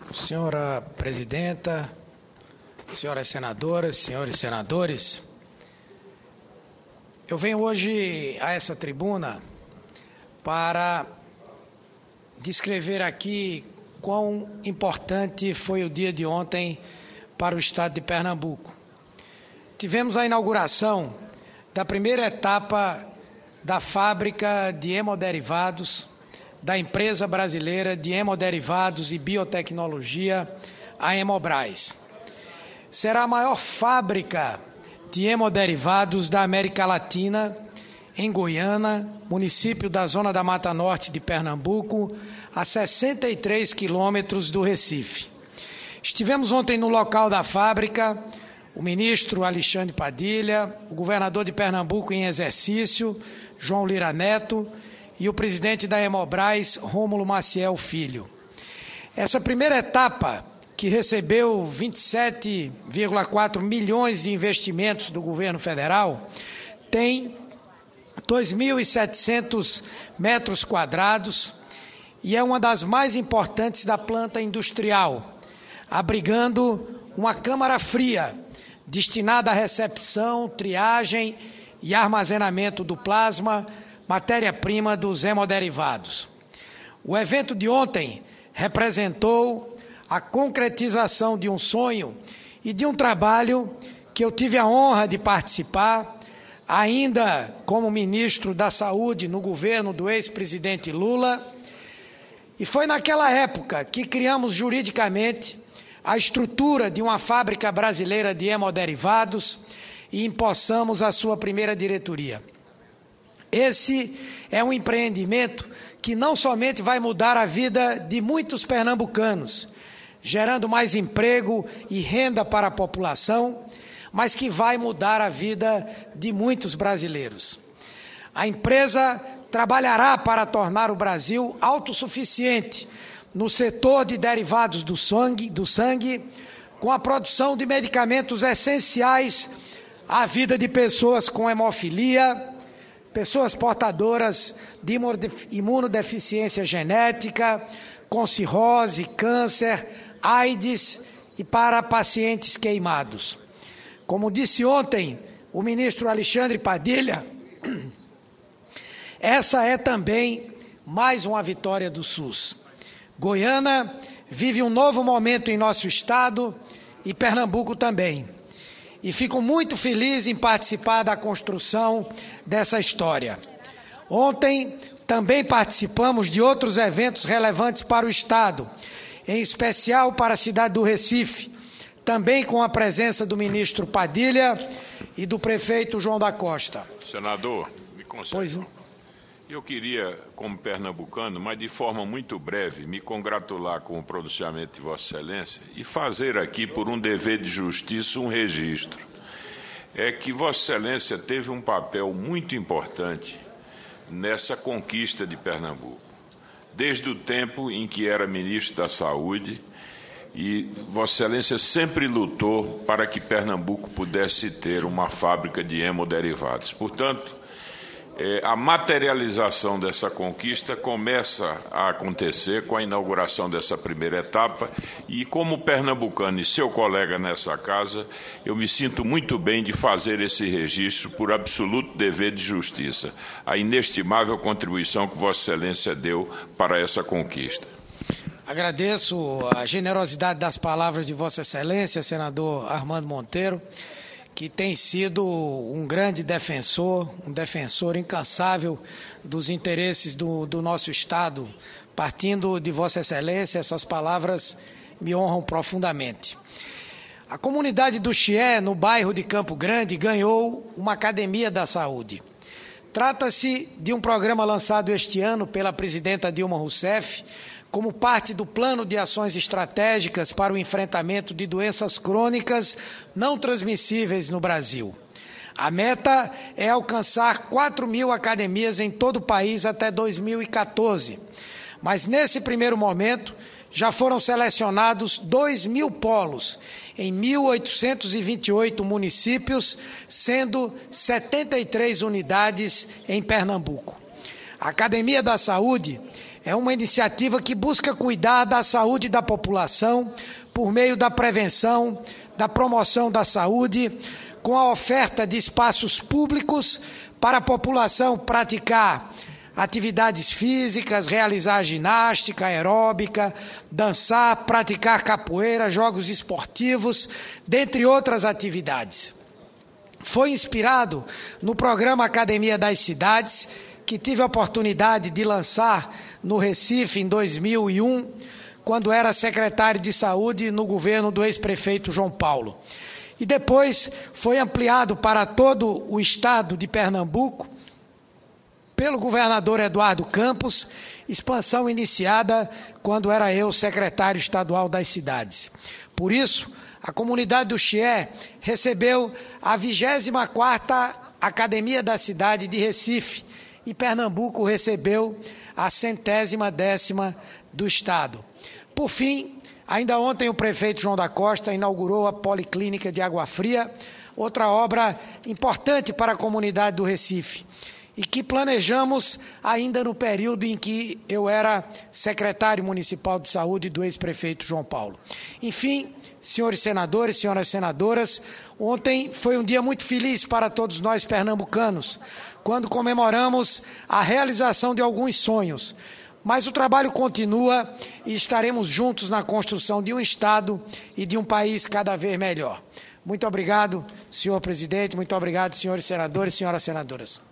Senhora presidenta, senhoras senadoras, senhores senadores, eu venho hoje a essa tribuna para descrever aqui quão importante foi o dia de ontem para o estado de Pernambuco. Tivemos a inauguração da primeira etapa da fábrica de hemoderivados da empresa brasileira de hemoderivados e biotecnologia, a Hemobras. Será a maior fábrica de hemoderivados da América Latina, em Goiânia, município da Zona da Mata Norte de Pernambuco, a 63 quilômetros do Recife. Estivemos ontem no local da fábrica, o ministro Alexandre Padilha, o governador de Pernambuco em exercício, João Lira Neto, e o presidente da Hemobras, Rômulo Maciel Filho. Essa primeira etapa, que recebeu 27,4 milhões de investimentos do governo federal, tem 2.700 metros quadrados e é uma das mais importantes da planta industrial, abrigando uma câmara fria destinada à recepção, triagem e armazenamento do plasma, matéria-prima dos hemoderivados. O evento de ontem representou a concretização de um sonho e de um trabalho que eu tive a honra de participar, ainda como ministro da Saúde no governo do ex-presidente Lula, e foi naquela época que criamos juridicamente a estrutura de uma fábrica brasileira de hemoderivados e empossamos a sua primeira diretoria. Esse é um empreendimento que não somente vai mudar a vida de muitos pernambucanos, gerando mais emprego e renda para a população, mas que vai mudar a vida de muitos brasileiros. A empresa trabalhará para tornar o Brasil autossuficiente no setor de derivados do sangue, com a produção de medicamentos essenciais à vida de pessoas com hemofilia, pessoas portadoras de imunodeficiência genética, com cirrose, câncer, AIDS e para pacientes queimados. Como disse ontem o ministro Alexandre Padilha, essa é também mais uma vitória do SUS. Goiânia vive um novo momento em nosso estado e Pernambuco também. E fico muito feliz em participar da construção dessa história. Ontem também participamos de outros eventos relevantes para o estado, em especial para a cidade do Recife, também com a presença do ministro Padilha e do prefeito João da Costa. Senador, me concede. Pois não. Eu queria, como pernambucano, mas de forma muito breve, me congratular com o pronunciamento de Vossa Excelência e fazer aqui, por um dever de justiça, um registro. É que Vossa Excelência teve um papel muito importante nessa conquista de Pernambuco, desde o tempo em que era ministro da Saúde, e Vossa Excelência sempre lutou para que Pernambuco pudesse ter uma fábrica de hemoderivados. Portanto, a materialização dessa conquista começa a acontecer com a inauguração dessa primeira etapa e, como pernambucano e seu colega nessa casa, eu me sinto muito bem de fazer esse registro por absoluto dever de justiça, a inestimável contribuição que Vossa Excelência deu para essa conquista. Agradeço a generosidade das palavras de Vossa Excelência, senador Armando Monteiro, que tem sido um grande defensor, um defensor incansável dos interesses do nosso Estado. Partindo de Vossa Excelência, essas palavras me honram profundamente. A comunidade do Chié, no bairro de Campo Grande, ganhou uma academia da saúde. Trata-se de um programa lançado este ano pela presidenta Dilma Rousseff, como parte do Plano de Ações Estratégicas para o Enfrentamento de Doenças Crônicas Não Transmissíveis no Brasil. A meta é alcançar 4.000 academias em todo o país até 2014. Mas, nesse primeiro momento, já foram selecionados 2.000 polos em 1.828 municípios, sendo 73 unidades em Pernambuco. A Academia da Saúde É uma iniciativa que busca cuidar da saúde da população por meio da prevenção, da promoção da saúde, com a oferta de espaços públicos para a população praticar atividades físicas, realizar ginástica aeróbica, dançar, praticar capoeira, jogos esportivos, dentre outras atividades. Foi inspirado no programa Academia das Cidades, que tive a oportunidade de lançar no Recife em 2001, quando era secretário de Saúde no governo do ex-prefeito João Paulo. E depois foi ampliado para todo o estado de Pernambuco pelo governador Eduardo Campos, expansão iniciada quando era eu secretário estadual das cidades. Por isso, a comunidade do Chié recebeu a 24ª Academia da Cidade de Recife e Pernambuco recebeu a 110ª do estado. Por fim, ainda ontem o prefeito João da Costa inaugurou a Policlínica de Água Fria, outra obra importante para a comunidade do Recife, e que planejamos ainda no período em que eu era secretário municipal de saúde do ex-prefeito João Paulo. Enfim, senhores senadores, senhoras senadoras, ontem foi um dia muito feliz para todos nós pernambucanos, quando comemoramos a realização de alguns sonhos. Mas o trabalho continua e estaremos juntos na construção de um Estado e de um país cada vez melhor. Muito obrigado, senhor presidente, muito obrigado, senhores senadores e senhoras senadoras.